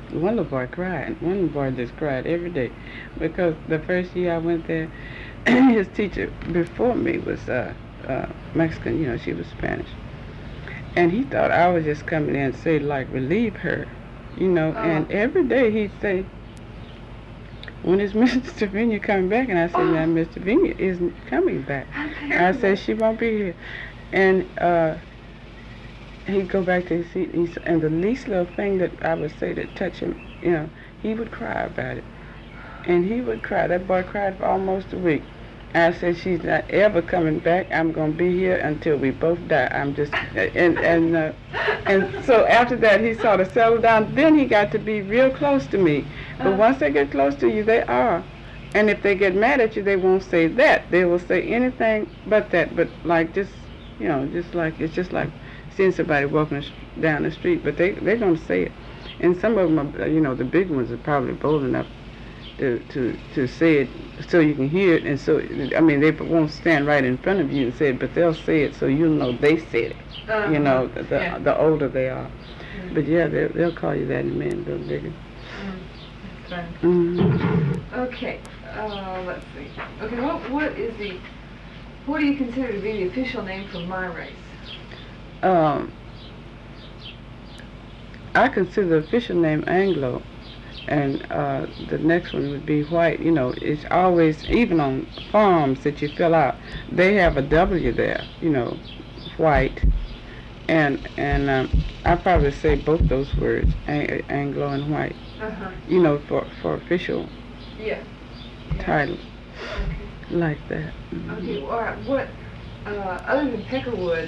one little boy cried. One little boy just cried every day because the first year I went there, his teacher before me was Mexican. You know, she was Spanish, and he thought I was just coming in to say like relieve her, you know. And every day he'd say, "When is Mr. Vina coming back?" And I said, "Now Mr. Vina isn't coming back." I said, "She won't be here," and he'd go back to his seat, and the least little thing that I would say that touch him, you know, he would cry about it. And he would cry. That boy cried for almost a week. I said, "She's not ever coming back. I'm going to be here until we both die." I'm just, and so after that, he sort of settled down. Then he got to be real close to me. But once they get close to you, they are. And if they get mad at you, they won't say that. They will say anything but that. But like just, you know, just like, it's just like seeing somebody walking down the street, but they're going to say it. And some of them are, you know, the big ones are probably bold enough to say it so you can hear it. And so, I mean, they won't stand right in front of you and say it, but they'll say it so you'll know they said it. You know, the older they are. But yeah, they'll call you that in a minute, little bigger. That's fun. Mm-hmm. Okay, let's see. Okay, what do you consider to be the official name for my race? I consider the official name Anglo, and the next one would be white. You know, it's always, even on forms that you fill out, they have a W there, you know, white. And I probably say both those words, Anglo and white, you know, for official titles, like that. Mm-hmm. Okay, all right, what, other than Peckerwood,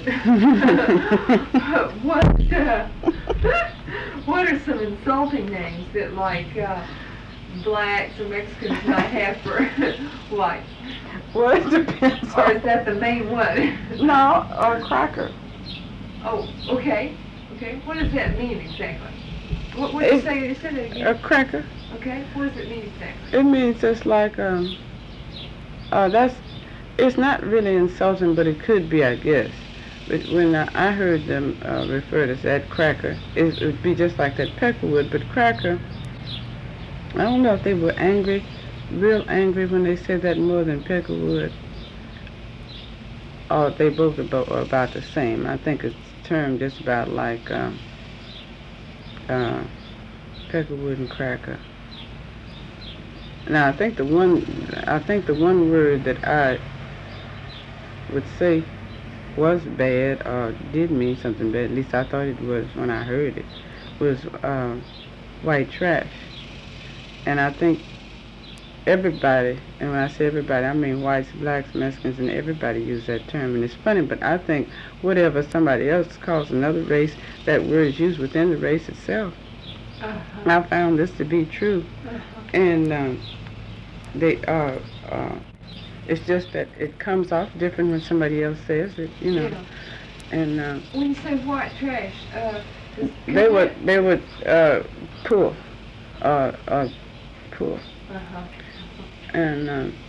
what are some insulting names that, like, blacks or Mexicans might have for whites? Well, it depends. Or is that the main one? No, or cracker. Oh, okay. Okay, what does that mean exactly? What did you say? You said it again. A cracker. Okay, what does it mean exactly? It means just like, it's not really insulting, but it could be, I guess. But when I heard them refer to that cracker, it would be just like that Peckerwood, but cracker, I don't know if they were angry, real angry when they said that more than Peckerwood, or they both are about the same. I think it's termed just about like Peckerwood and cracker. Now I think the one word that I would say was bad or did mean something bad, at least I thought it was when I heard it, was white trash. And I think everybody, and when I say everybody, I mean whites, blacks, Mexicans, and everybody use that term. And it's funny, but I think whatever somebody else calls another race, that word is used within the race itself. I found this to be true. And they are, it's just that it comes off different when somebody else says it, you know. Yeah. And when you say white trash, they would poor, poor. And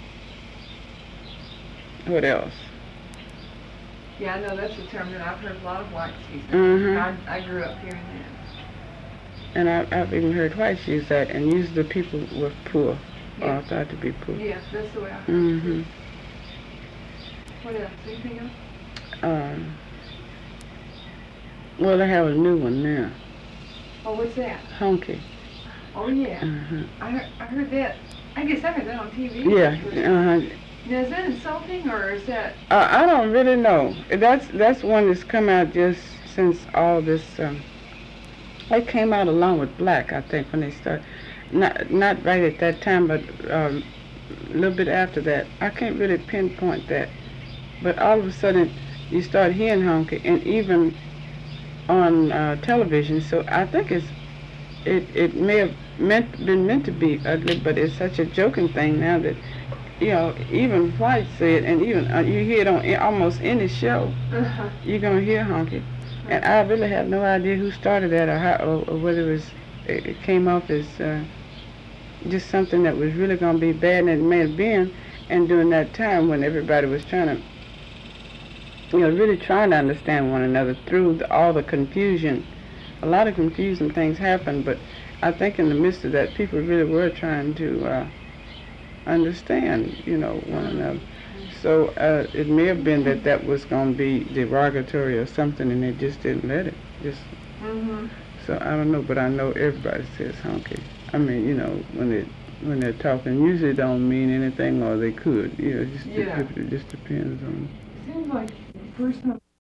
what else? Yeah, I know that's a term that I've heard a lot of whites use. I grew up hearing that. And I've even heard whites use that, and use the people were poor, or thought to be poor. Yeah, that's the way I heard it. What else? Anything else? Well, I have a new one now. Oh, what's that? Honky. Oh, yeah. I heard that. I guess I heard that on TV. Yeah. Now, is that insulting, or is that... I don't really know. That's one that's come out just since all this... It came out along with black, I think, when they started. Not right at that time, but a little bit after that. I can't really pinpoint that. But all of a sudden, you start hearing honky, and even on television. So I think it may have been meant to be ugly, but it's such a joking thing now that, you know, even whites say it, and even you hear it on almost any show. You're gonna hear honky. And I really have no idea who started that, or how, or whether it came off as just something that was really going to be bad, and it may have been. And during that time when everybody was trying to, you know, really trying to understand one another through all the confusion a lot of confusing things happened, but I think in the midst of that, people really were trying to understand, one another. So it may have been that was going to be derogatory or something, and they just didn't let it. So I don't know, but I know everybody says honky. I mean, when they're talking, usually don't mean anything, or they could. It just depends on. It seems like the first time